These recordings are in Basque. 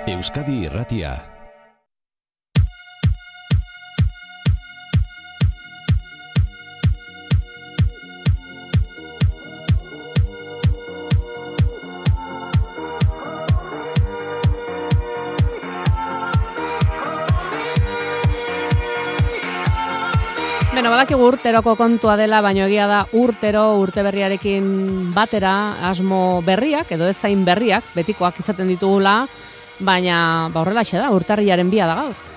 Euskadi Irratia. Beno, badakigu urteroko kontua dela, baino egia da urte berriarekin batera asmo berriak, edo ez zain berriak, betikoak izaten ditugula, baina horrelaxe da, urtarrilaren 2 da gaur.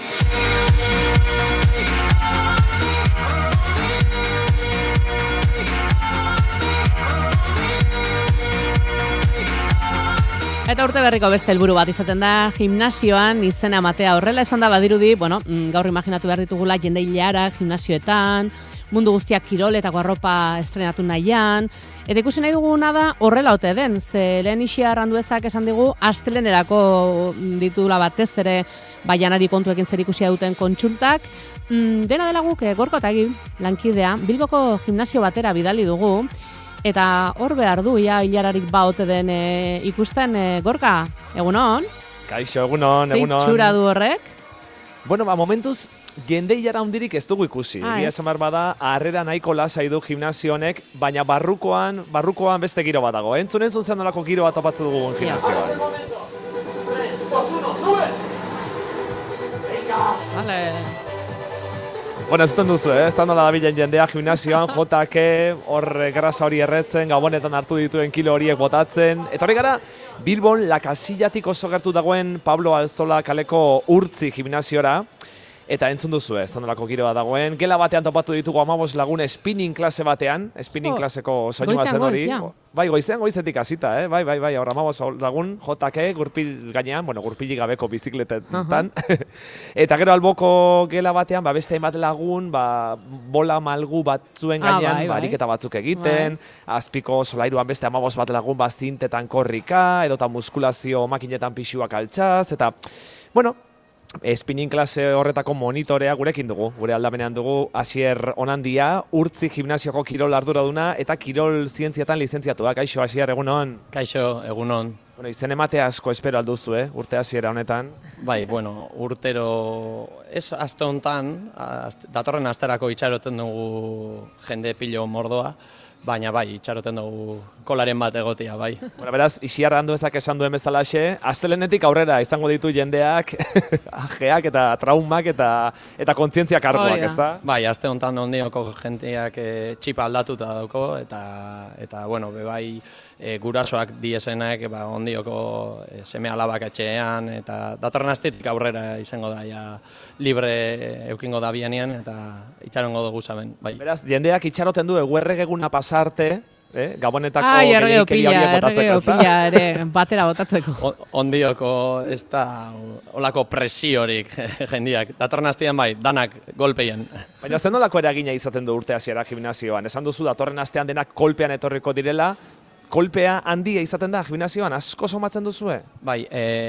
Eta urte berriko beste helburu bat izaten da, gimnasioan izena ematea. Horrela esan da badirudi, gaur imaginatu behar ditugula jende hilara, gimnasioetan, mundu guztiak kiroletako arropa estrenatu nahian, eta ikusi nahi duguna da horrela ote den, ze lehen Ixia Arranduezak esan digu, astelenerako ditugula batez ere janari kontuekin zer ikusia duten kontsultak, dena dela guk Gorka eta lankidea, Bilboko gimnasio batera bidali dugu, eta hor behar du, hilararik ote den ikusten, Gorka, egunon? Kaixo, egunon. Txura du horrek? Bueno, momentuz, jende hilara hundirik ez dugu ikusi. Egia esan behar bada, harrera nahiko lasai du gimnasio honek, baina barrukoan beste giro bat dago. Entzun zen nolako giro bat topatzen dugu gimnasioan. Vale. Bueno, ez duzu, ez da nola dabilen jendea gimnasioan, jotake, hor grasa hori erretzen, gabonetan hartu dituen kilo horiek botatzen. Eta hori gara, Bilbon lakasillatik oso gertu dagoen Pablo Alzola kaleko urtzi gimnasiora. Eta entzun duzu, ez da nolako giro bat dagoen. Gela batean topatu ditugu 15 lagun spinning klase batean, spinning klaseko soinua zen hori. Bai, goizetik hasita, bai, hor 15 lagun, jotake, gurpil gainean, gurpilik gabeko bizikletetan. Eta gero alboko gela batean, beste hainbat lagun, bola malgu batzuen gainean, ariketa batzuk egiten, azpiko solairuan beste 15 bat lagun zintetan korrika, edota muskulazio makinetan pixuak altxaz, eta, spinning klase horretako monitorea gurekin dugu, gure aldamenean dugu Asier Onandia, urtzi gimnasioko kirol arduraduna eta kirol zientziatan lizentziatua. Kaixo, Asier, egunon? Kaixo, egunon. Izen ematea asko espero alduzu, urte hasiera honetan? Bai, urtero, ez aste honetan, datorren asterako itxaroten dugu jende pilo mordoa, baina bai, itxaroten dugu kolaren bat egotia, bai. Beraz, Ixia Arranduezak esan duen bezalaxe, astelenetik aurrera izango ditu jendeak, ajeak eta traumak eta kontzientzia kargoak, ez da? Bai, aste honetan ondioko jenteak txipa aldatuta dauko, eta bai, gurasoak diesenak, ondioko seme alabak etxean, eta datorren astetik aurrera izango da, libre eukingo da bianean, eta itxarongo dugu zaben, bai. Beraz, jendeak itxaroten du eguerrek eguna pasarte, Gabonetako gehiakeria horiek botatzeko, ez da? Erregeo ere, batera botatzeko. Ondioko ez da olako presiorik jendiak. Datorren astean bai, danak golpeien. Baina zen nolako eragina izaten du urte hasiera gimnasioan? Esan duzu datorren astean denak kolpean etorriko direla, kolpea handia izaten da gimnasioan, asko somatzen duzue? Bai,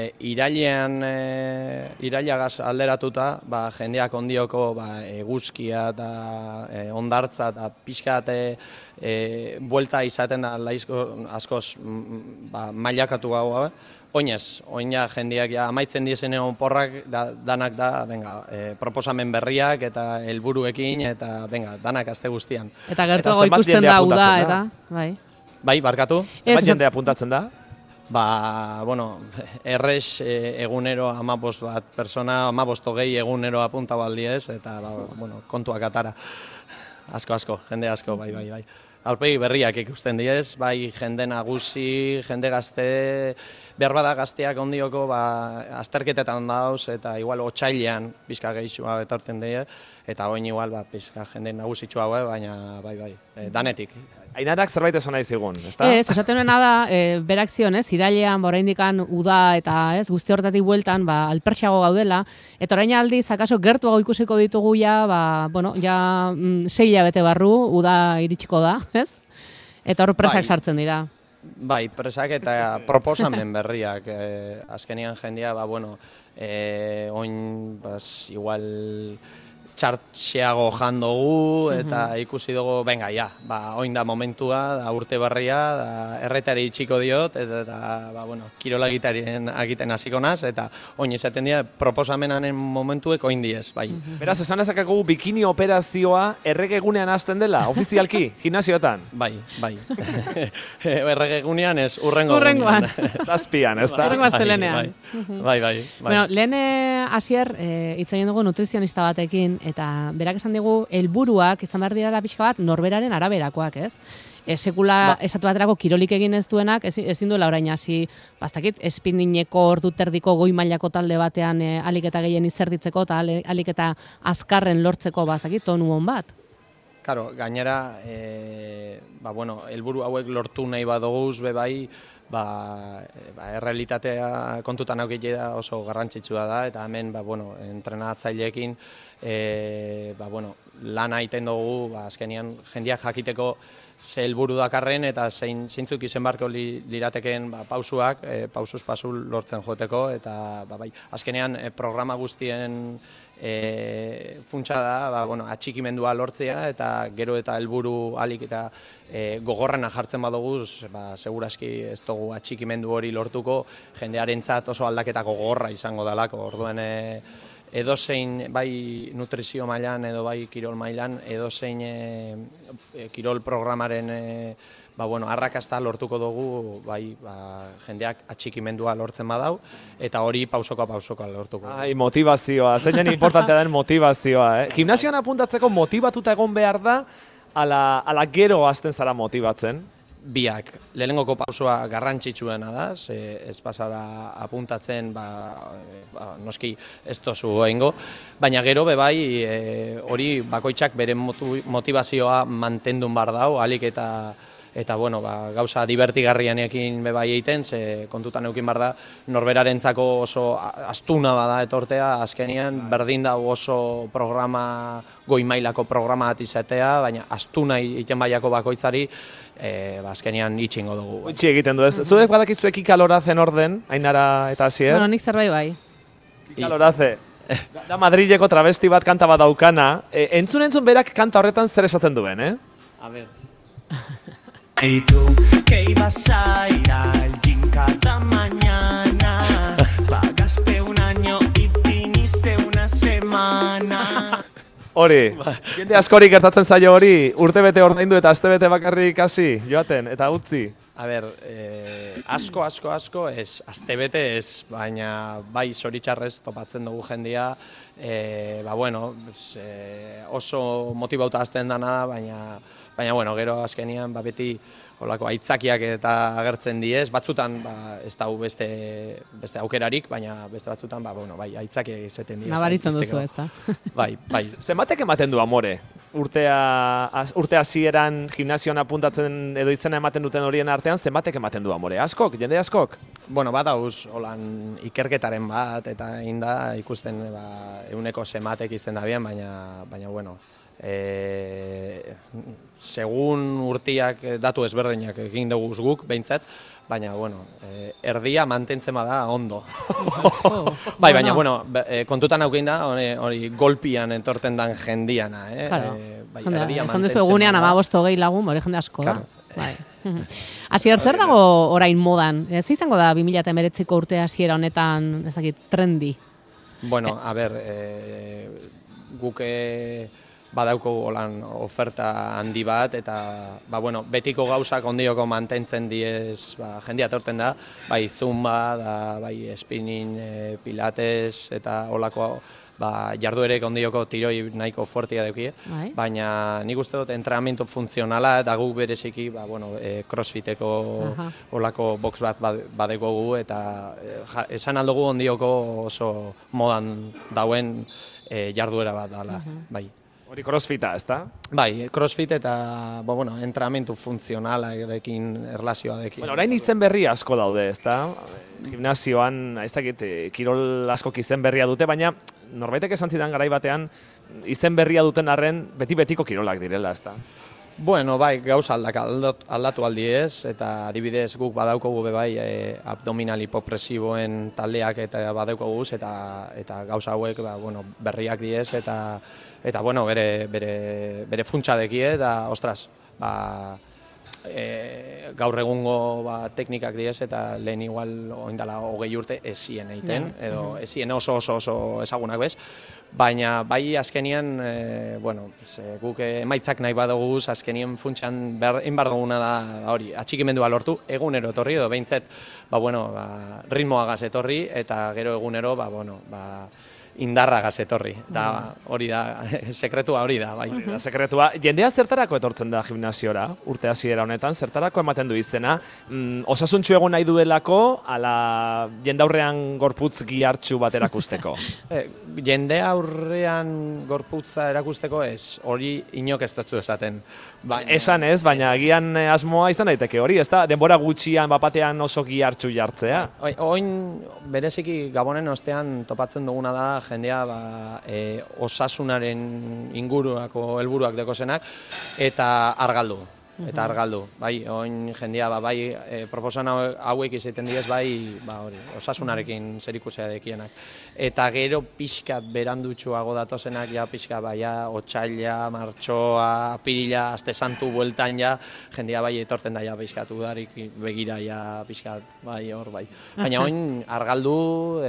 irailagaz alderatuta, jendeak ondioko eguzkia eta ondartza eta pixkat buelta izaten da askoz mailakatu gau. Oina jendeak amaitzen diezen porrak, danak da, proposamen berriak eta helburuekin eta danak aste guztian. Eta gertuago ikusten da uda, eta, bai. Bai, barkatu. Zenbat jendea apuntatzen da? Errez egunero 15 bat persona, 15 egunero apunta baldiez, eta kontuak atara. Asko, jende asko, bai. Aurpegi berriak ikusten diez, bai jende nagusi, jende gazte, behar bada gazteak ondioko azterketetan dauz, eta igual otsailean pixka gehixua betorten die, eta oin igual pixka jende nagusitxua, baina bai, danetik. Ainarak zerbait esan nahi zigun, ezta? Ez, esaten nuena da, berak zion, irailean, oraindikan uda eta guzti horretatik bueltan, alpertxeago gaudela, eta orain aldiz, akaso gertuago ikusiko ditugu ja 6 hilabete barru, uda iritsiko da, ez? Eta hor presak sartzen dira. Bai, presak eta proposamen berriak, azkenian jendea, oin, igual, txartxeago jandogu, eta ikusi dugu, venga, ja, oin da momentua, da urte barria, da erretari itxiko diot, eta bueno, kirola egiten hasiko naz, eta oin esaten dira, proposamenanen momentuek oin diez, bai. Beraz, esan ezakako bikini operazioa erregegunean hasten dela, ofizialki, gimnasioetan? Bai. Erregegunean ez, urrengoan. Zazpian, ez da? Urrengo astelenean. Bai. Bueno, lehen Asier, hitz egin dugu nutrizionista batekin, eta berak esan dugu, helburuak izan behar dira pixka bat norberaren araberakoak, ez? Sekula esatu baterako kirolik egin ez duenak, ezin duela orain hasi, bastakit, espinnineko ordu terdiko goi mailako talde batean alik eta gehien izerditzeko, eta alik eta azkarren lortzeko bastakit, tonu hon bat. Karo, gainera, helburu hauek lortu nahi badoguz, bai, errealitatea kontutan aukeitea oso garrantzitsua da, eta hemen, entrenatzaileekin, lana egiten dugu, azkenean jendeak jakiteko ze helburu dakarren, eta zeintzuk izen barko lirateken pausuak, pausuz pasu lortzen joteko, eta azkenean programa guztien funtsa da, atxikimendua lortzea, eta gero eta helburu alik eta gogorrena jartzen badugu, segurazki ez dugu atxikimendu hori lortuko, jendearentzat oso aldaketa gogorra izango dalako, orduan edozein bai nutrizio mailan edo bai kirol mailan, edozein kirol programaren arrakasta lortuko dugu, jendeak atxikimendua lortzen badau, eta hori pausoka lortuko. Motivazioa, zeinen importantea den motivazioa. Gimnasioan apuntatzeko motibatuta egon behar da, ala gero hasten zara motibatzen? Biak, lehenengoko pausua garrantzitsuena da, ez pasara apuntatzen, noski ez tozu egingo, baina gero bebai hori bakoitzak bere motivazioa mantendun bar dau, alik eta gauza divertigarrianekin bebai egiten, ze kontutan eukin bar da, norberarentzako oso astuna bada etortea, azkenean berdin da oso programa, goi mailako programa bat izatea, baina astuna egiten baiako bakoitzari, azkenean itxingo dugu. Itxi egiten du ez. Zudek badakizuek ikalorazen orden, Ainara eta Asier? Bueno, nik zerbait bai. Ikaloraze. Da Madrileko travesti bat kanta bat daukana. Entzun berak kanta horretan zer esaten duen, eh? A ver. Y tú que ibas a ir al gym cada mañana, pagaste un año y viniste una semana. Hori, jende askori gertatzen zaio hori, urtebete ordaindu eta astebete bakarrik hasi, joaten, eta utzi. A ber, asko ez, astebete ez, baina bai zoritxarrez topatzen dugu jendia, oso motibauta hasten dana, baina gero azkenian beti holako aitzakiak eta agertzen diez, batzutan ez da beste aukerarik, baina beste batzutan aitzakiak izaten diez. Nabaritzen duzu ez da. Bai. Zenbatek ematen du amore? Urte hasieran gimnasioan apuntatzen edo izena ematen duten horien artean, zenbatek ematen du amore? Askok, jende askok? Badauz, holan ikerketaren bat, eta inda ikusten euneko zenbatek izten da bien, baina segun urtiak datu ezberdinak egin dugu guk, behintzat, baina, erdia mantentzen bada ondo. Baina, kontutan aukein da, hori golpian entorten dan jendiana, esan duzu egunean 15-20 lagun, hori jende asko da. Asier, zer dago orain modan? Ez izango da 2019ko urte hasiera honetan, ezakit, trendi? Bueno, a ber, guk badauko holan oferta handi bat, eta betiko gauzak ondioko mantentzen diez jendia torten da, bai zumba, bai spinning, pilates, eta holako jarduerek ondioko tiroi nahiko fuertia daukie, baina nik uste dut entrenamiento funtzionala eta guk bereziki crossfiteko holako box bat badekogu, eta esan aldugu ondioko oso modan dauen jarduera bat dala, bai. Hori crossfita, ez da? Bai, crossfit eta entrenamentu funtzionalarekin erlazioa dekin. Orain izen berri asko daude, ez da? Gimnasioan, ez dakit, kirol askok izen berria dute, baina norbaitek esan zidan garai batean izen berria duten arren beti-betiko kirolak direla, ez da? Bueno, bai, gauza aldatu aldi ez, eta adibidez guk badaukogu be bai abdominal hipopresiboen taldeak eta badaukoguz, eta gauza hauek berriak diez, eta bueno, bere funtsa dekie, eta ostras, gaur egungo teknikak diez, eta lehen igual oindala 20 urte ezien egiten, edo ezien oso ezagunak bez, baina bai azkenian, guk emaitzak nahi badoguz, azkenien funtsan egin behar duguna da hori, atxikimendua lortu, egunero etorri, edo behintzet, ritmoagaz etorri, eta gero egunero, indarragaz etorri, da hori da, sekretua hori da, bai. Sekretua, jendea zertarako etortzen da gimnasiora, urte hasiera honetan, zertarako ematen du izena, osasuntsu egon nahi duelako, ala jendaurrean gorputz gihartsu bat erakusteko? Jende aurrean gorputza erakusteko ez, hori inok ez dutzu esaten. Esan ez, baina agian asmoa izan daiteke hori, ez da? Denbora gutxian, bapatean oso gihartsu jartzea. Oin, bereziki Gabonen ostean topatzen duguna da, jendea osasunaren inguruako helburuak dekozenak, eta argaldu. Bai, oin jendea, proposan hauek izaten diez, osasunarekin zerikusea dekienak. Eta gero pixkat berandutxuago datozenak, pixkat, otxaila, martxoa, apirila, aste santu bueltan, jendea etorten da, pixkat, udarik begira, pixkat, hor. Baina oin argaldu,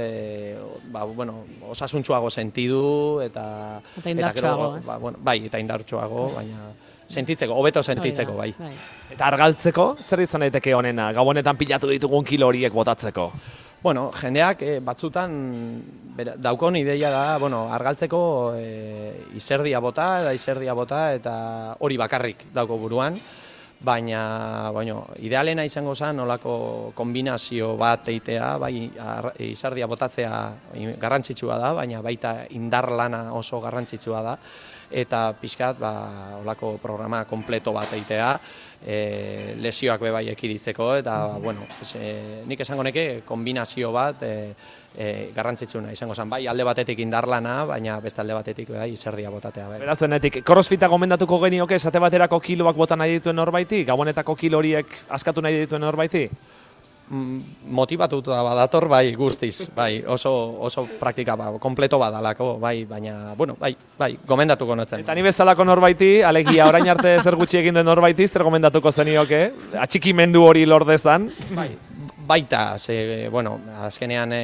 osasuntxuago sentidu, eta indartxoago, eta indartxoago, baina hobeto sentitzeko, bai. Eta argaltzeko, zer izan daiteke honena? Gabonetan pilatu ditugun kilo horiek botatzeko? Bueno, jendeak batzutan daukon ideia da, argaltzeko izerdia bota eta hori bakarrik dauko buruan, baina idealena izango zen nolako kombinazio bat eitea, izerdia botatzea garrantzitsua da, baina baita indar lana oso garrantzitsua da, eta pixkat olako programa kompleto bat eitea, lesioak bebai ekiditzeko, eta nik esango neke kombinazio bat garrantzitsuna izango zen, alde batetik indarlana, baina beste alde batetik izerdia botatea. Beraz denetik, crossfita gomendatuko genioke esate baterako kiloak bota nahi dituen norbaiti? Gabonetako kilo horiek askatu nahi dituen norbaiti? Motibatuta badator, guztiz, oso praktika, kompleto badalako, baina, gomendatuko notzen. Eta ni bezalako norbaiti, alegia orain arte zer gutxi egin den norbaiti, zer gomendatuko zenioke? Atxikimendu hori lordezan? Baita, azkenean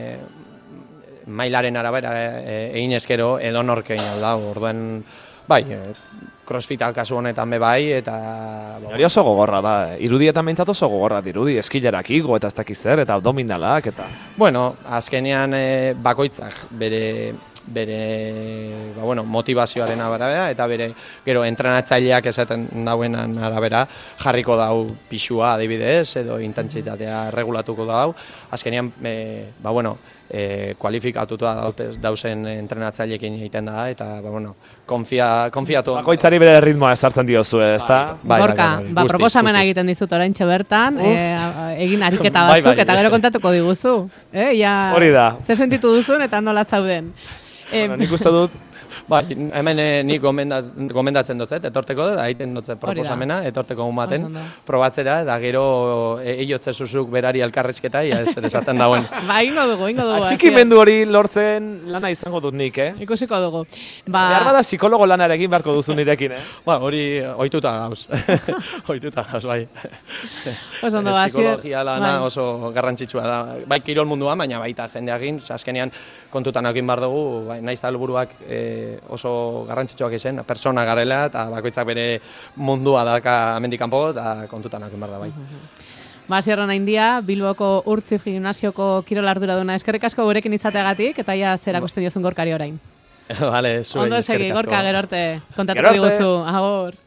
mailaren arabera egin eskero edonorkein alda, orduan, crossfita kasu honetan eta... Hori oso gogorra da, irudietan behintzat oso gogorra dirudi, eskilerak igo eta ez dakiz zer, eta abdominalak, eta... Bueno, azkenean bakoitzak bere motivazioaren arabera, eta bere gero entrenatzaileak esaten dauenan arabera jarriko dau pixua adibidez, edo intentsitatea regulatuko dau. Azkenean, kualifikatuta dauzen entrenatzaileekin egiten da, eta, konfiatu. Bakoitzari bere ritmoa ezartzen diozu, ezta? Gorka, proposamena egiten dizut oraintxe bertan, egin ariketa batzuk, eta gero kontatuko diguzu. Hori da. Zer sentitu duzun eta nola zauden. Nik uste dut, hemen nik gomendatzen dut, etorteko da, egiten dut proposamena, etorteko baten, probatzera, eta gero eiotze zuzuk berari elkarrizketa, zer esaten dauen. Ingo dugu. Atxikimendu hori lortzen lana izango dut nik, Ikusiko dugu. Behar bada psikologo lanarekin beharko duzu nirekin, Hori ohituta gauz. Bai. Oso ondo, psikologia lana oso garrantzitsua da. Bai, kirol munduan, baina baita jendeakin, azkenean kontutan ekin behar dugu, nahiz eta helburuak oso garrantzitsuak izen, persona garela, eta bakoitzak bere mundua daka hemendik kanpo, eta kontutan ekin behar da, bai. Zierro Naindia, Bilboko Urtzi Gimnasioko kirol arduraduna, eskerrik asko gurekin izateagatik, eta zer akusten diozun Gorkari orain. Vale, zuei, ondo segi, Gorka, gero arte, kontatuko diguzu, agur.